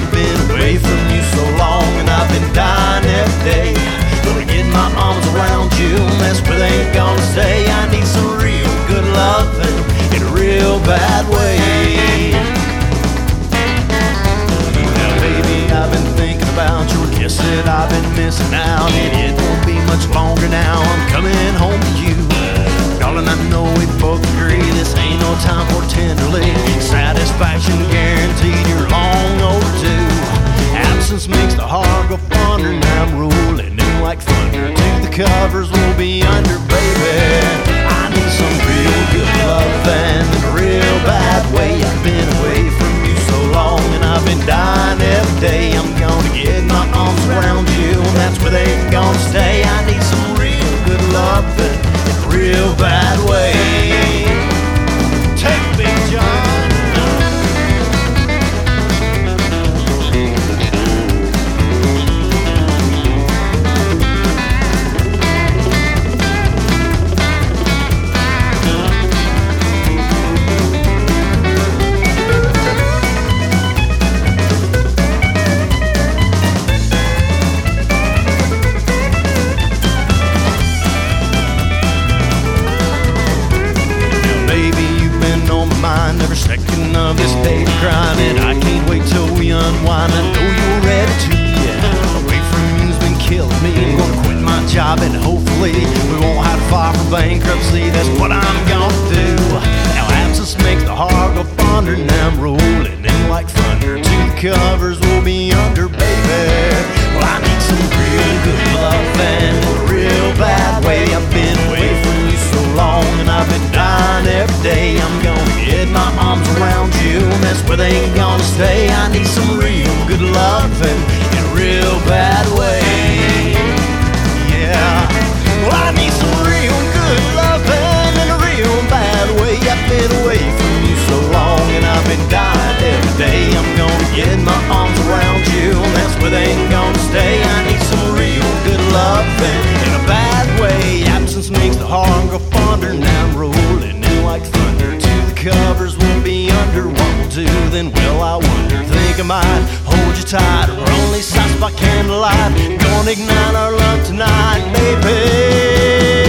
I've been away from you so long, and I've been dying every day. Gonna get my arms around you, mess with ain't gonna stay. I need some real good loving in a real bad way. Now baby, I've been thinking about your kiss that I've been missing out, and it won't be much longer now. I'm coming home to you. Darling, I know we both agree this ain't no time for tenderly. Satisfaction guaranteed, you're long overdue. Absence makes the heart go fonder, and I'm rolling in like thunder. To the covers we'll be under, baby. I need some real good love and in a real bad way. I've been away from you so long, and I've been dying every day. I'm gonna get my arms around you, and that's where they ain't gonna stay. I need some real good love and in a real bad way. Take me, John. Every second of this day to grind, and I can't wait till we unwind. I know you're ready to, yeah. Away from you's been killing me. I'm gonna quit my job, and hopefully we won't have to file for bankruptcy. That's what I'm gonna do. Now absence makes the heart go fonder, and I'm rolling in like thunder. To the covers we'll be under, baby. Well, I need some real good love and in a real bad way. I've been away from you so long, and I've been dying every day. I'm gonna get my arms around you, and that's where they ain't gonna stay. I need some real good loving in a real bad way. Yeah, well, I need some real good loving in a real bad way. I've been away from you so long, and I've been dying every day. I'm gonna get my arms around you, and that's where they ain't gonna stay. I need some real good loving in a bad way. Absence makes the heart go fonder, and I'm rolling in like thunder. To the covers we'll be under, what we'll do then, well, I wonder. Think I might hold you tight, or only sights by candlelight. Gonna ignite our love tonight, baby.